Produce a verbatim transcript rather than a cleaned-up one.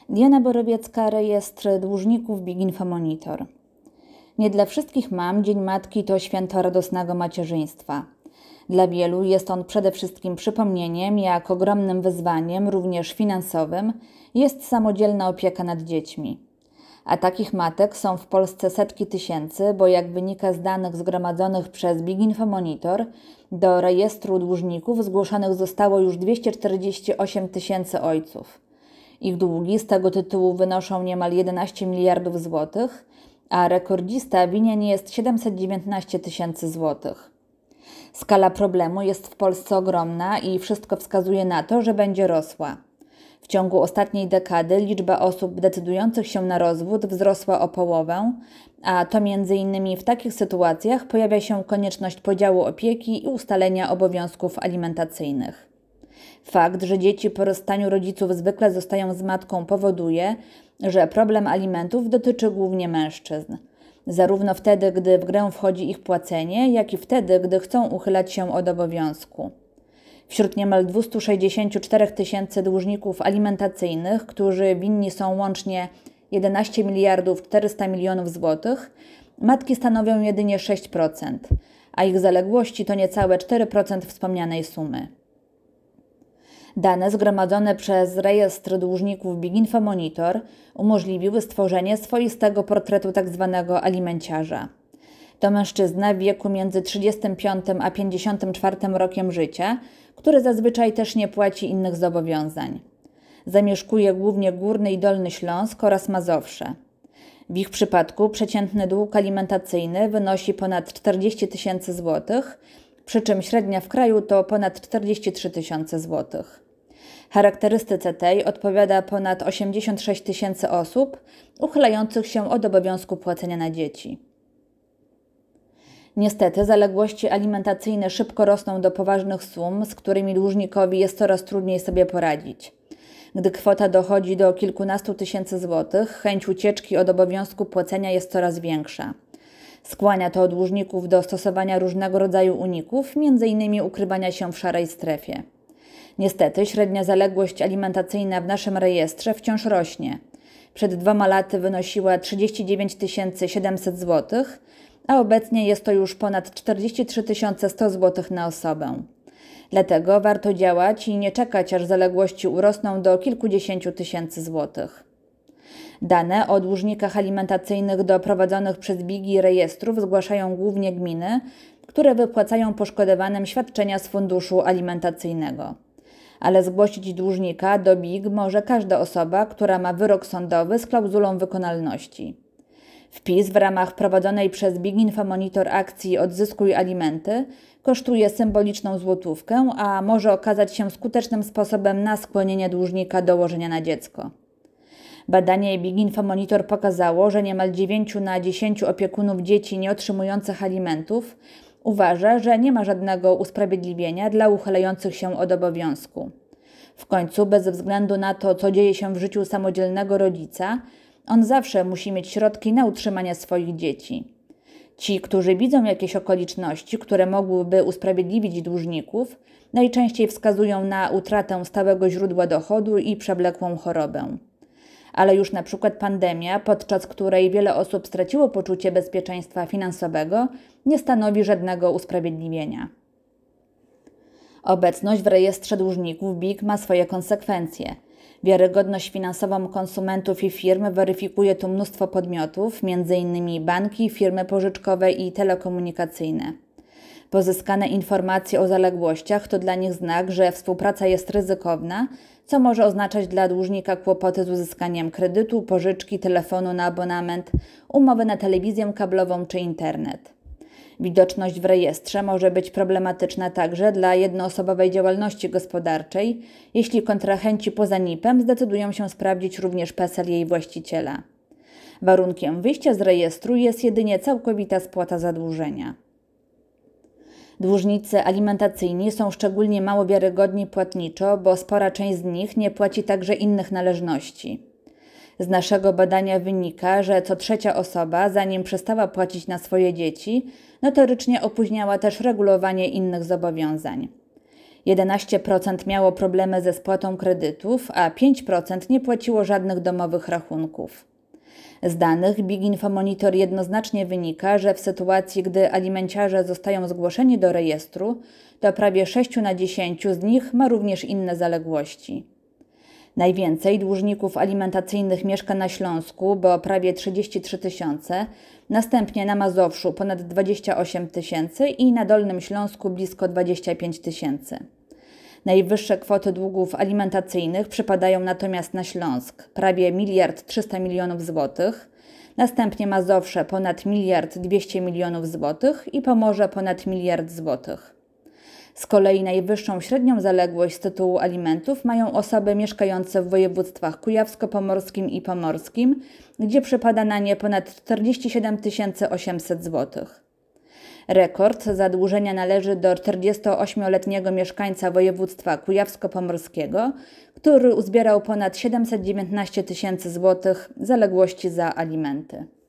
Diana Borowiecka, rejestr dłużników Big Info Monitor. Nie dla wszystkich mam Dzień Matki to święto radosnego macierzyństwa. Dla wielu jest on przede wszystkim przypomnieniem, jak ogromnym wyzwaniem, również finansowym, jest samodzielna opieka nad dziećmi. A takich matek są w Polsce setki tysięcy, bo jak wynika z danych zgromadzonych przez Big Info Monitor, do rejestru dłużników zgłoszonych zostało już dwieście czterdzieści osiem tysięcy ojców. Ich długi z tego tytułu wynoszą niemal jedenaście miliardów złotych, a rekordzista winien jest siedemset dziewiętnaście tysięcy złotych. Skala problemu jest w Polsce ogromna i wszystko wskazuje na to, że będzie rosła. W ciągu ostatniej dekady liczba osób decydujących się na rozwód wzrosła o połowę, a to między innymi w takich sytuacjach pojawia się konieczność podziału opieki i ustalenia obowiązków alimentacyjnych. Fakt, że dzieci po rozstaniu rodziców zwykle zostają z matką, powoduje, że problem alimentów dotyczy głównie mężczyzn. Zarówno wtedy, gdy w grę wchodzi ich płacenie, jak i wtedy, gdy chcą uchylać się od obowiązku. Wśród niemal dwieście sześćdziesiąt cztery tysięcy dłużników alimentacyjnych, którzy winni są łącznie jedenaście miliardów czterysta milionów złotych, matki stanowią jedynie sześć procent, a ich zaległości to niecałe cztery procent wspomnianej sumy. Dane zgromadzone przez rejestr dłużników Big Info Monitor umożliwiły stworzenie swoistego portretu tzw. alimenciarza. To mężczyzna w wieku między trzydziestym piątym a pięćdziesiątym czwartym rokiem życia, który zazwyczaj też nie płaci innych zobowiązań. Zamieszkuje głównie Górny i Dolny Śląsk oraz Mazowsze. W ich przypadku przeciętny dług alimentacyjny wynosi ponad czterdzieści tysięcy złotych, przy czym średnia w kraju to ponad czterdzieści trzy tysiące złotych. Charakterystyce tej odpowiada ponad osiemdziesiąt sześć tysięcy osób uchylających się od obowiązku płacenia na dzieci. Niestety zaległości alimentacyjne szybko rosną do poważnych sum, z którymi dłużnikowi jest coraz trudniej sobie poradzić. Gdy kwota dochodzi do kilkunastu tysięcy złotych, chęć ucieczki od obowiązku płacenia jest coraz większa. Skłania to dłużników do stosowania różnego rodzaju uników, między innymi ukrywania się w szarej strefie. Niestety średnia zaległość alimentacyjna w naszym rejestrze wciąż rośnie. Przed dwoma laty wynosiła trzydzieści dziewięć tysięcy siedemset złotych, a obecnie jest to już ponad czterdzieści trzy tysiące sto złotych na osobę. Dlatego warto działać i nie czekać, aż zaległości urosną do kilkudziesięciu tysięcy złotych. Dane o dłużnikach alimentacyjnych do prowadzonych przez Bigi rejestrów zgłaszają głównie gminy, które wypłacają poszkodowanym świadczenia z funduszu alimentacyjnego. Ale zgłosić dłużnika do Big może każda osoba, która ma wyrok sądowy z klauzulą wykonalności. Wpis w ramach prowadzonej przez Big Info Monitor akcji Odzyskuj alimenty kosztuje symboliczną złotówkę, a może okazać się skutecznym sposobem na skłonienie dłużnika do łożenia na dziecko. Badanie Big Info Monitor pokazało, że niemal dziewięć na dziesięć opiekunów dzieci nieotrzymujących alimentów uważa, że nie ma żadnego usprawiedliwienia dla uchylających się od obowiązku. W końcu, bez względu na to, co dzieje się w życiu samodzielnego rodzica, on zawsze musi mieć środki na utrzymanie swoich dzieci. Ci, którzy widzą jakieś okoliczności, które mogłyby usprawiedliwić dłużników, najczęściej wskazują na utratę stałego źródła dochodu i przewlekłą chorobę. Ale już na przykład pandemia, podczas której wiele osób straciło poczucie bezpieczeństwa finansowego, nie stanowi żadnego usprawiedliwienia. Obecność w rejestrze dłużników Big ma swoje konsekwencje. Wiarygodność finansową konsumentów i firm weryfikuje tu mnóstwo podmiotów, między innymi banki, firmy pożyczkowe i telekomunikacyjne. Pozyskane informacje o zaległościach to dla nich znak, że współpraca jest ryzykowna, co może oznaczać dla dłużnika kłopoty z uzyskaniem kredytu, pożyczki, telefonu na abonament, umowy na telewizję kablową czy internet. Widoczność w rejestrze może być problematyczna także dla jednoosobowej działalności gospodarczej, jeśli kontrahenci poza N I P-em zdecydują się sprawdzić również PESEL jej właściciela. Warunkiem wyjścia z rejestru jest jedynie całkowita spłata zadłużenia. Dłużnicy alimentacyjni są szczególnie mało wiarygodni płatniczo, bo spora część z nich nie płaci także innych należności. Z naszego badania wynika, że co trzecia osoba, zanim przestała płacić na swoje dzieci, notorycznie opóźniała też regulowanie innych zobowiązań. jedenaście procent miało problemy ze spłatą kredytów, a pięć procent nie płaciło żadnych domowych rachunków. Z danych Big Info Monitor jednoznacznie wynika, że w sytuacji, gdy alimenciarze zostają zgłoszeni do rejestru, to prawie sześć na dziesięć z nich ma również inne zaległości. Najwięcej dłużników alimentacyjnych mieszka na Śląsku, bo prawie trzydzieści trzy tysiące, następnie na Mazowszu ponad dwadzieścia osiem tysięcy i na Dolnym Śląsku blisko dwadzieścia pięć tysięcy. Najwyższe kwoty długów alimentacyjnych przypadają natomiast na Śląsk, prawie miliard trzysta milionów złotych, następnie Mazowsze ponad miliard dwieście milionów złotych i Pomorze ponad miliard złotych. Z kolei najwyższą średnią zaległość z tytułu alimentów mają osoby mieszkające w województwach kujawsko-pomorskim i pomorskim, gdzie przypada na nie ponad czterdzieści siedem tysięcy osiemset złotych. Rekord zadłużenia należy do czterdziestoośmioletniego mieszkańca województwa kujawsko-pomorskiego, który uzbierał ponad siedemset dziewiętnaście tysięcy złotych zaległości za alimenty.